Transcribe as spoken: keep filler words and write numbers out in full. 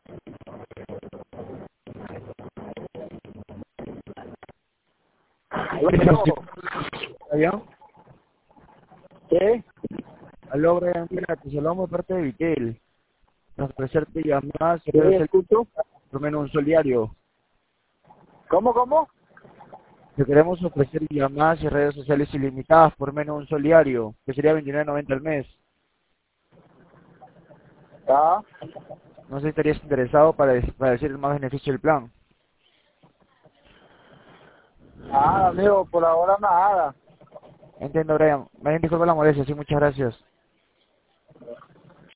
Bueno, ¿Está bien? ¿qué? Aló, Brian, mira, te saludamos de parte de Vitel. Para ofrecerte llamadas y redes ¿Qué sociales escucho? por menos un sol diario. ¿Cómo, cómo? Te queremos ofrecer llamadas y redes sociales ilimitadas por menos un sol diario, que sería veintinueve noventa al mes. Ah, No sé si estarías interesado para, des- para decir el más beneficio del plan. ah, amigo, por ahora nada. Entiendo, Brian. Me disculpa la molestia, sí, muchas gracias.